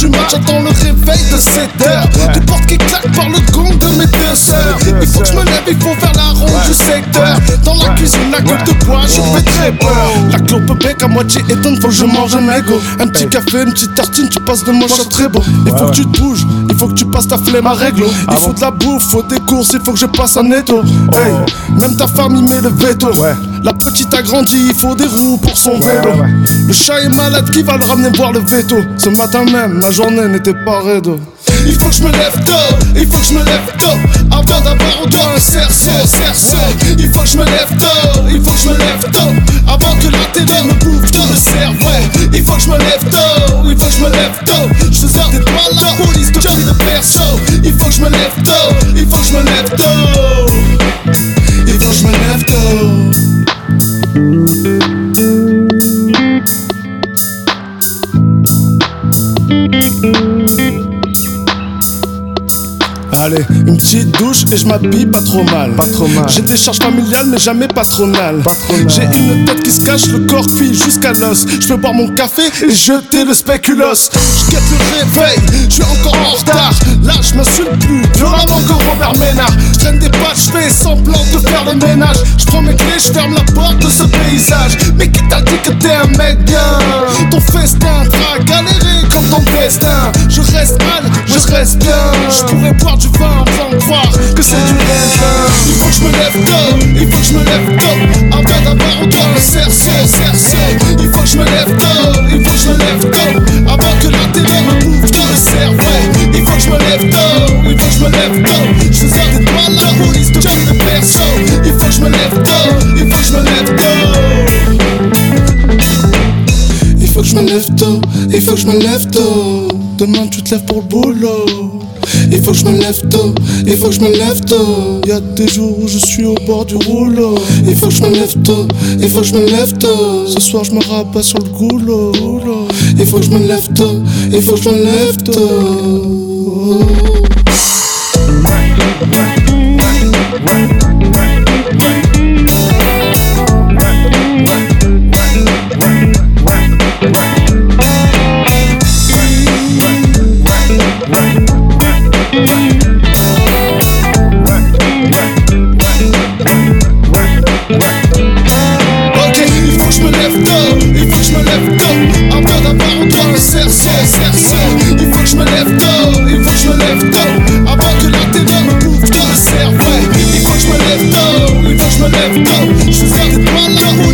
mat, j'attends le réveil de 7h. Des portes qui claquent par le gong de mes deux sœurs. Il faut que je me lève, il faut faire la ronde du secteur. Dans la cuisine, la gueule de bois, je fais très peur. La clope bec à moitié éteinte, faut que je mange un mégot. Un petit café, une petite tartine, tu passes de moche à très beau. Il faut que tu te bouges, il faut que tu passes ta flemme à réglo. Il faut de la bouffe, faut des courses, il faut que je passe un étau. Hey, même ta femme y met le veto. La petite a grandi, il faut des roues pour son vélo. Le chat est malade, qui va le ramener voir le veto? Ce matin même, ma journée n'était pas redo. Il faut que je me lève tôt, il faut que je me lève tôt. Avant d'avoir au doigt un cerceau. Il faut que je me lève tôt, il faut que je me lève tôt. Avant que la télé me bouffe tout le cerveau. Il faut que je me lève tôt, il faut que je me lève tôt. Je faisais des doigts la police de Johnny de perso. Il faut que je me lève tôt, il faut que je me lève tôt. Il faut que je me lève tôt. Allez, une petite douche et je m'habille pas trop mal. J'ai des charges familiales mais jamais patronales. J'ai une tête qui se cache, le corps cuit jusqu'à l'os. Je peux boire mon café et jeter le spéculoos. Je guette le réveil, je suis encore en retard. Là je m'insulte plus, violemment que Robert Ménard. Je traîne des pattes, je fais semblant de faire le ménage. Je prends mes clés, je ferme la porte de ce paysage. Mais qui t'a dit que t'es un mec bien? Ton festin fera galérer comme ton destin. Je reste mal, je reste bien. Je pourrais boire du vin avant de croire que c'est du rêve. Il faut que je me lève tôt, il faut que je me lève tôt. Avant d'avoir au doigt le cerceau. Il faut que je me lève tôt, il faut que je me lève tôt. Avant que la télé me bouffe tout le cerveau. Il faut que je me lève tôt, il faut que je me lève tôt. Je faisais des doigts la police de Johnny de perso. Il faut que je me lève tôt, il faut que je me lève tôt. Il faut que je me lève tôt, il faut que je me lève tôt. Demain tu te lèves pour le boulot. Il faut que je me lève tôt, il faut que je me lève tôt. Y'a des jours où je suis au bord du rouleau. Il faut que je me lève tôt, il faut que je me lève tôt. Ce soir je me rabats sur le goulot. Il faut que je me lève tôt, il faut que je me lève tôt. Il faut que je me lève tôt, il faut que je me lève tôt. Avant que la télé me bouffe tout le cerveau. Il faut que je me lève tôt, il faut que je me lève tôt. Je faisais des doigts là.